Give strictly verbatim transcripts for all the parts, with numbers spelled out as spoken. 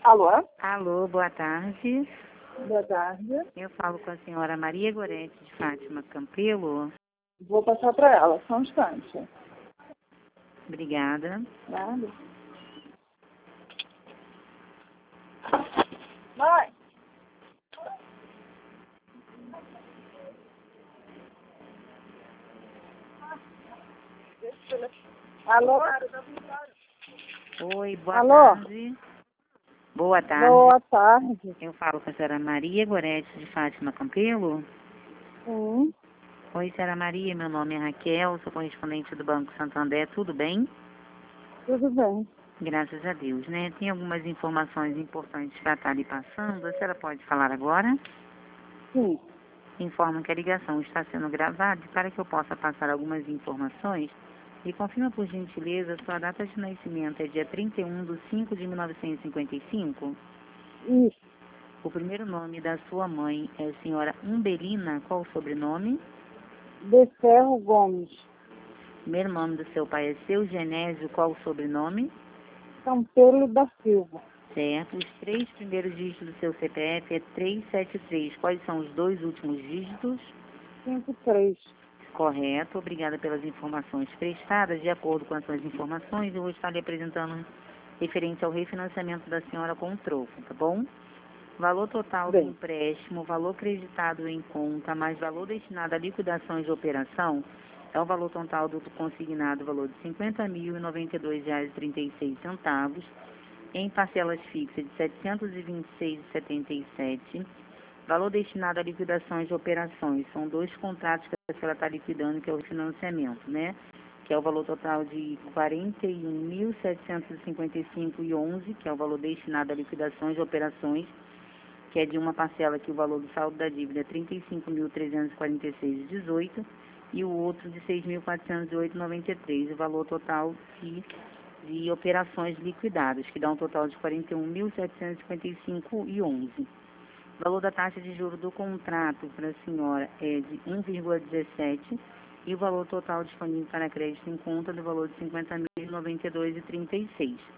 Alô? Alô, boa tarde. Boa tarde. Eu falo com a senhora Maria Gorete de Fátima Campelo. Vou passar para ela, só um instante. Obrigada. Nada. Mãe! Alô? Oi, boa Alô? tarde. Boa tarde. Boa tarde. Eu falo com a senhora Maria Gorete de Fátima Campelo. Sim, Oi, senhora Maria, meu nome é Raquel, sou correspondente do Banco Santander, tudo bem? tudo bem. Graças a Deus, né? Tem algumas informações importantes para estar lhe passando, a senhora pode falar agora? Sim, Informa que a ligação está sendo gravada e para que eu possa passar algumas informações, e confirma por gentileza, sua data de nascimento é dia trinta e um de cinco de mil novecentos e cinquenta e cinco? isso. O primeiro nome da sua mãe é a senhora Umbelina, qual o sobrenome? De Ferro Gomes. O primeiro nome do seu pai é seu Genésio, qual o sobrenome? Campelo da Silva. Certo. Os três primeiros dígitos do seu C P F é trezentos e setenta e três. Quais são os dois últimos dígitos? cinco três. Correto. Obrigada pelas informações prestadas. De acordo com as suas informações, eu vou estar lhe apresentando referente ao refinanciamento da senhora com o troco, tá bom? Valor total do Bem, empréstimo, valor creditado em conta, mais valor destinado a liquidações de operação, é o valor total do consignado, valor de cinquenta mil e noventa e dois reais e trinta e seis centavos, em parcelas fixas de setecentos e vinte e seis reais e setenta e sete. Valor destinado a liquidações de operações, são dois contratos que a senhora está liquidando, que é o financiamento, né? Que é o valor total de quarenta e um mil setecentos e cinquenta e cinco reais e onze centavos, que é o valor destinado a liquidações de operações, que é de uma parcela que o valor do saldo da dívida é trinta e cinco mil trezentos e quarenta e seis reais e dezoito centavos, e o outro de seis mil quatrocentos e oito reais e noventa e três centavos, o valor total de de operações liquidadas, que dá um total de quarenta e um mil setecentos e cinquenta e cinco reais e onze centavos. O valor da taxa de juros do contrato para a senhora é de um vírgula dezessete e o valor total disponível para crédito em conta do valor de cinquenta mil e noventa e dois reais e trinta e seis centavos.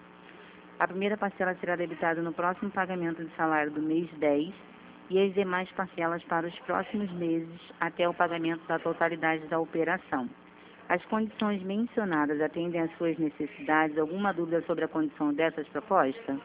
A primeira parcela será debitada no próximo pagamento de salário do mês dez e as demais parcelas para os próximos meses até o pagamento da totalidade da operação. As condições mencionadas atendem às suas necessidades? Alguma dúvida sobre a condição dessas propostas?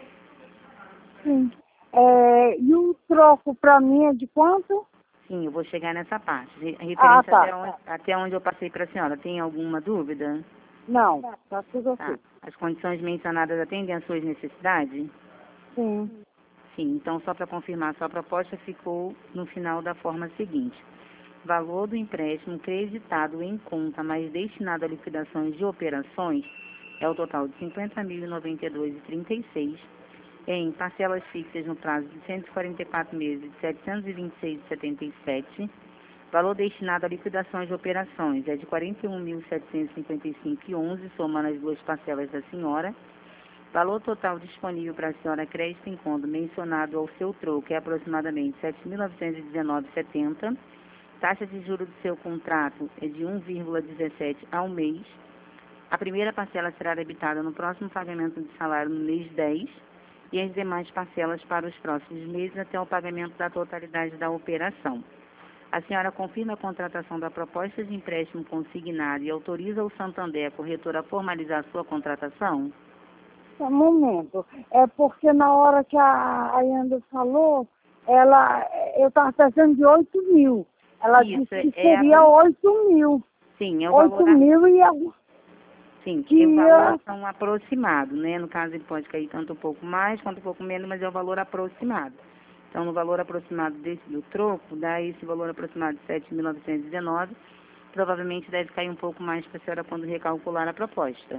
sim. É, e o troco para mim é de quanto? Sim, eu vou chegar nessa parte. Re- Ah, Referente tá. até onde, até onde eu passei para a senhora, tem alguma dúvida? Não, tá tudo Tá. ok. As condições mencionadas atendem às suas necessidades? Sim, Sim, então só para confirmar, sua proposta ficou no final da forma seguinte. Valor do empréstimo creditado em conta, mas destinado a liquidações de operações, é o total de cinquenta mil e noventa e dois reais e trinta e seis centavos, em parcelas fixas no prazo de cento e quarenta e quatro meses de setecentos e vinte e seis reais e setenta e sete centavos. Valor destinado a liquidações de operações é de quarenta e um mil setecentos e cinquenta e cinco reais e onze centavos, somando as duas parcelas da senhora. Valor total disponível para a senhora crédito em conta mencionado ao seu troco é aproximadamente sete mil novecentos e dezenove reais e setenta centavos. Taxa de juros do seu contrato é de um vírgula dezessete ao mês. A primeira parcela será debitada no próximo pagamento de salário no mês dez e as demais parcelas para os próximos meses até o pagamento da totalidade da operação. A senhora confirma a contratação da proposta de empréstimo consignado e autoriza o Santander, a corretora, a formalizar a sua contratação? Um momento. É porque na hora que a Ayanda falou, ela, eu estava pensando de oito mil. Ela Isso, disse que é a, seria oito mil. sim, é o Oito valor, a- mil e algum sim, que é o valor ia. são aproximado, né? No caso, ele pode cair tanto um pouco mais quanto um pouco menos, mas é o valor aproximado. Então, no valor aproximado desse do troco, dá esse valor aproximado de sete mil novecentos e dezenove, provavelmente deve cair um pouco mais para a senhora quando recalcular a proposta.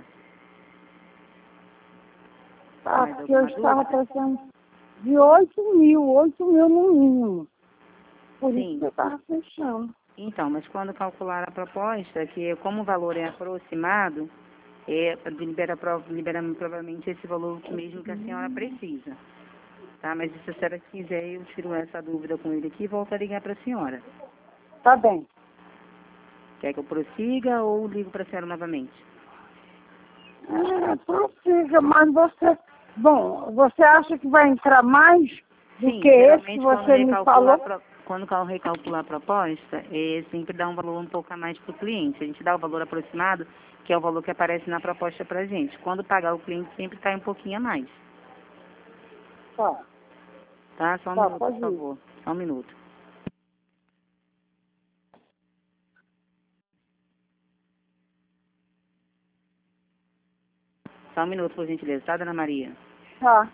Ah, Mais porque eu alguma estava dúvida? pensando de oito mil, oito mil no mínimo. Por isso Sim. que eu estava fechando. Então, mas quando calcular a proposta, que como o valor é aproximado, é, libera, prov- libera provavelmente esse valor que mesmo que a senhora precisa. Tá? Mas se a senhora quiser, eu tiro essa dúvida com ele aqui e volto a ligar para a senhora. Tá bem. Quer que eu prossiga ou ligo para a senhora novamente? É, prossiga, mas você Bom, você acha que vai entrar mais do Sim, que esse que geralmente quando você me recalcular, falou? pro- quando o carro recalcular a proposta, é, sempre dá um valor um pouco a mais para o cliente. A gente dá o valor aproximado, que é o valor que aparece na proposta para a gente. Quando pagar o cliente sempre cai um pouquinho a mais. Tá, Tá? Só um tá, minuto, pode por ir. favor. Só um minuto. Só um minuto, por gentileza, tá, dona Maria? Tá.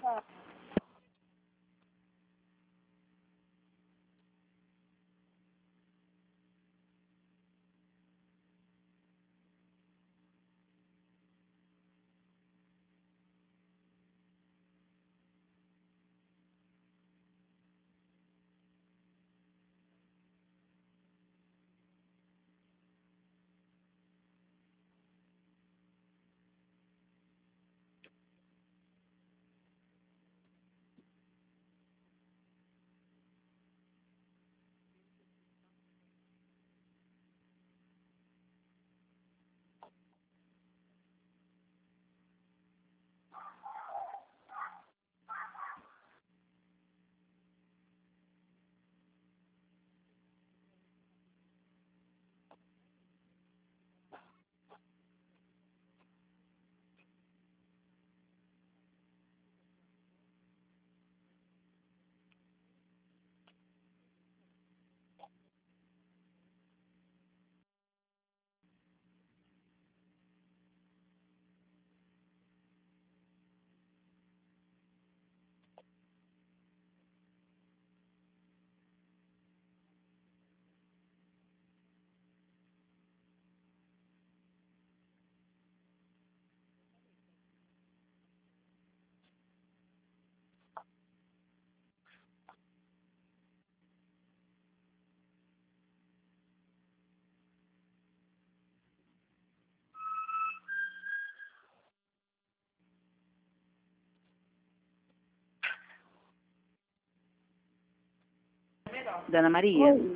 Dona Maria, Oi.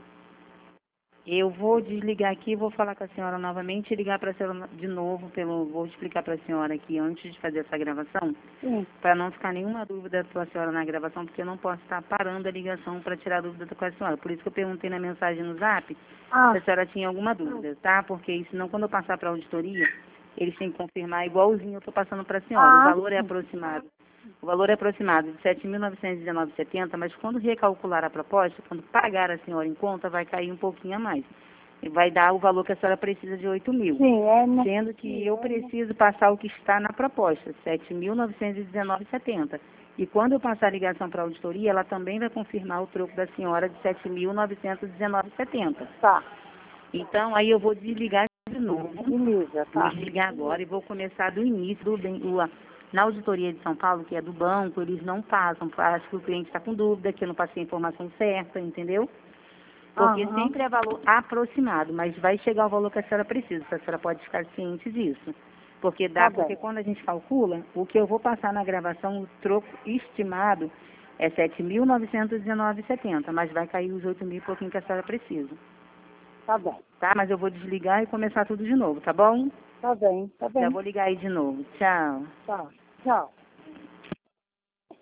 eu vou desligar aqui, vou falar com a senhora novamente e ligar para a senhora de novo, pelo, vou explicar para a senhora aqui antes de fazer essa gravação, Sim. para não ficar nenhuma dúvida com a senhora na gravação, porque eu não posso estar parando a ligação para tirar dúvida com a senhora. Por isso que eu perguntei na mensagem no zap Ah, se a senhora tinha alguma dúvida, tá? Porque senão quando eu passar para a auditoria, eles têm que confirmar igualzinho eu estou passando para a senhora. O ah, valor é aproximado. O valor é aproximado de sete mil novecentos e dezenove vírgula setenta, mas quando recalcular a proposta, quando pagar a senhora em conta, vai cair um pouquinho a mais. E vai dar o valor que a senhora precisa de oito mil. sim, é, né? Sendo que eu preciso passar o que está na proposta, sete mil novecentos e dezenove vírgula setenta. E quando eu passar a ligação para a auditoria, ela também vai confirmar o troco da senhora de sete mil novecentos e dezenove vírgula setenta. Tá, Então, aí eu vou desligar de novo. beleza, Vou tá. desligar agora e vou começar do início. Do, do, na auditoria de São Paulo, que é do banco, eles não passam. Acho que o cliente está com dúvida, que eu não passei a informação certa, entendeu? Porque Aham, sempre é valor aproximado, mas vai chegar o valor que a senhora precisa. A senhora pode ficar ciente disso. Porque dá, tá porque bem. quando a gente calcula, o que eu vou passar na gravação, o troco estimado é sete mil novecentos e dezenove vírgula setenta, mas vai cair os oito mil e pouquinho que a senhora precisa. Tá bem. Tá? Mas eu vou desligar e começar tudo de novo, tá bom? Tá bem, tá Já bem. vou ligar aí de novo. Tchau. Tá, tchau.